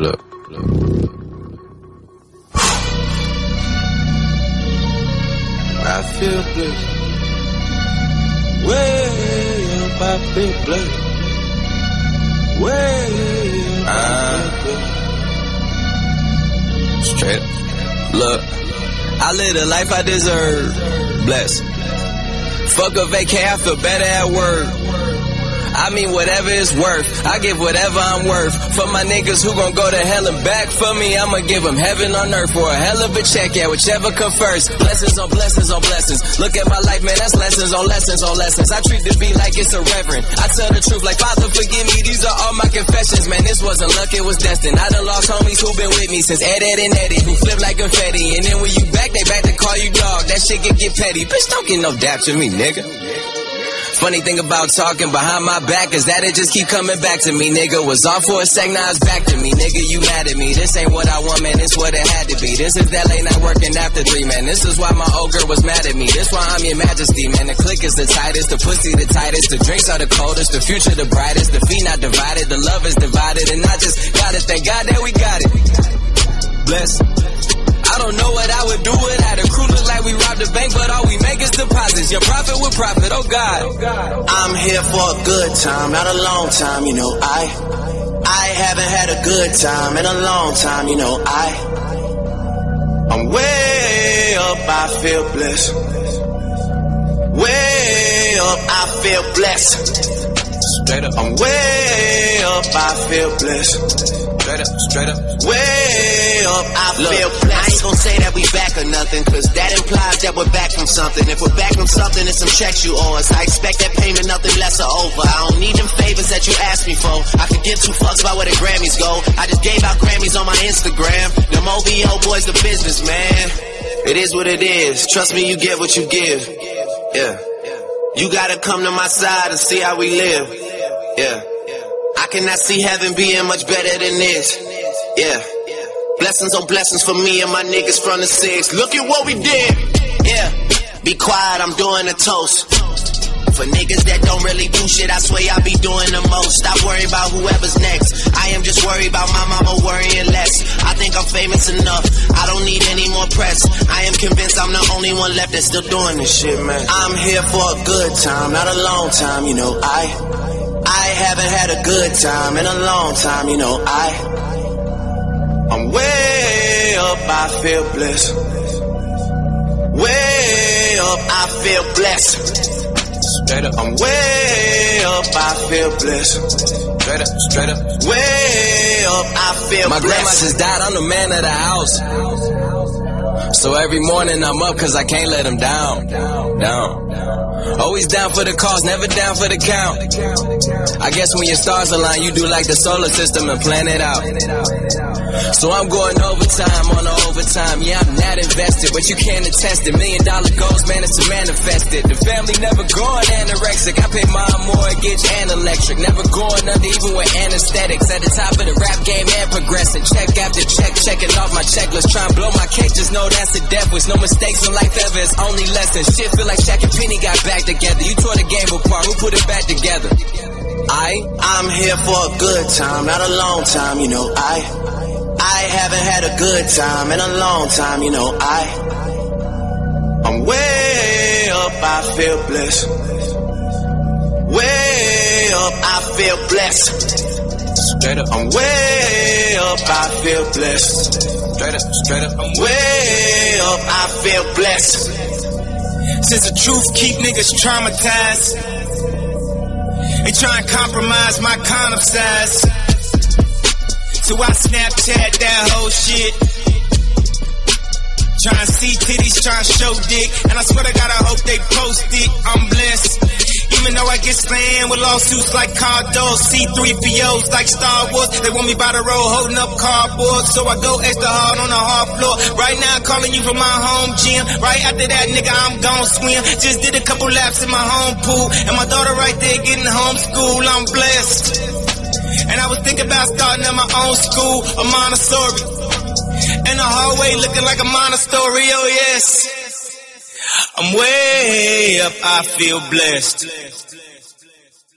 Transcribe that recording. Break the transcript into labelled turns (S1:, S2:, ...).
S1: look. I feel blessed. Way up, I feel blessed. Way up, I feel blessed. Straight up. Look, I live the life I deserve. Blessed. Fuck a vacay, I feel better at work. I mean whatever it's worth, I give whatever I'm worth. For my niggas who gon' go to hell and back for me, I'ma give them heaven on earth for a hell of a check, yeah, whichever come first. Blessings on blessings on blessings. Look at my life, man, that's lessons on lessons on lessons. I treat the beat like it's a reverend. I tell the truth like, Father, forgive me, these are all my confessions. Man, this wasn't luck, it was destined. I done lost homies who been with me since Ed and Eddie, who flip like confetti. And then when you back, they back to call you dog. That shit can get petty. Bitch, don't get no dap to me, nigga. Funny thing about talking behind my back is that it just keep coming back to me, nigga. Was off for a sec, now it's back to me, nigga. You mad at me? This ain't what I want, man. This what it had to be. This is that late night working after 3, man. This is why my old girl was mad at me. This why I'm your majesty, man. The click is the tightest, the pussy the tightest, the drinks are the coldest, the future the brightest, the feet not divided, the love is divided, and I just gotta thank God that we got it. Bless. I don't know what I would do without a crew. Look like we robbed a bank, but all we make is deposits. Your profit with profit, oh God.
S2: I'm here for a good time, not a long time, you know. I haven't had a good time in a long time, you know. I'm way up, I feel blessed. Way up, I feel blessed.
S1: Straight up.
S2: I'm way up, I feel blessed.
S1: Straight up.
S2: Way up, I feel blessed. I ain't gon' say that we back or nothing, cause that implies that we're back from something. If we're back from something, it's some checks you owe us. I expect that payment, nothing less or over. I don't need them favors that you asked me for. I could give 2 fucks about where the Grammys go. I just gave out Grammys on my Instagram. Them OVO boys, the business, man. It is what it is. Trust me, you get what you give. Yeah. You gotta come to my side and see how we live. Yeah. I cannot see heaven being much better than this. Yeah. Blessings on blessings for me and my niggas from the 6. Look at what we did. Yeah. Be quiet, I'm doing a toast. For niggas that don't really do shit, I swear I be doing the most. Stop worrying about whoever's next. I am just worried about my mama worrying less. I think I'm famous enough, I don't need any more press. I am convinced I'm the only one left that's still doing this shit, man. I'm here for a good time, not a long time, you know. I haven't had a good time in a long time, you know. I'm way up, I feel blessed. Way up, I feel blessed.
S1: Straight up.
S2: I'm way up, I feel blessed.
S1: Straight up.
S2: Way up, I feel
S1: my
S2: blessed.
S1: My grandma just died, I'm the man of the house. So every morning I'm up cause I can't let them down. Always down for the cause, never down for the count. I guess when your stars align, you do like the solar system and plan it out. So I'm going overtime on the overtime. Yeah, I'm not invested, but you can't attest it. $1 million goals, man, it's to manifest it. The family never going anorexic. I pay my mortgage and electric. Never going under even with anesthetics. At the top of the rap game and progressing. Check after check, checking off my checklist. Try and blow my cake, just know that's a death wish. No mistakes in life ever, it's only lessons. Shit feel like Shaq and Penny got back together. You tore the game apart, who put it back together?
S2: I'm here for a good time, not a long time, you know. I haven't had a good time in a long time, you know. I'm way up, I feel blessed. Way up, I feel blessed.
S1: Straight up.
S2: I'm way up, I feel blessed.
S1: Straight up.
S2: I'm way up, I feel blessed.
S3: Since the truth keep niggas traumatized, they try and compromise my condom size. So I Snapchat that whole shit. Trying to see titties, trying to show dick. And I swear to God, I hope they post it. I'm blessed. Even though I get slammed with lawsuits like Cardos, C3POs like Star Wars. They want me by the road holding up cardboard. So I go extra hard on the hard floor. Right now I'm calling you from my home gym. Right after that, nigga, I'm gon' swim. Just did a couple laps in my home pool. And my daughter right there getting homeschooled. I'm blessed. And I was thinking about starting at my own school, a Montessori. And the hallway looking like a monastery, oh yes. I'm way up, I feel blessed.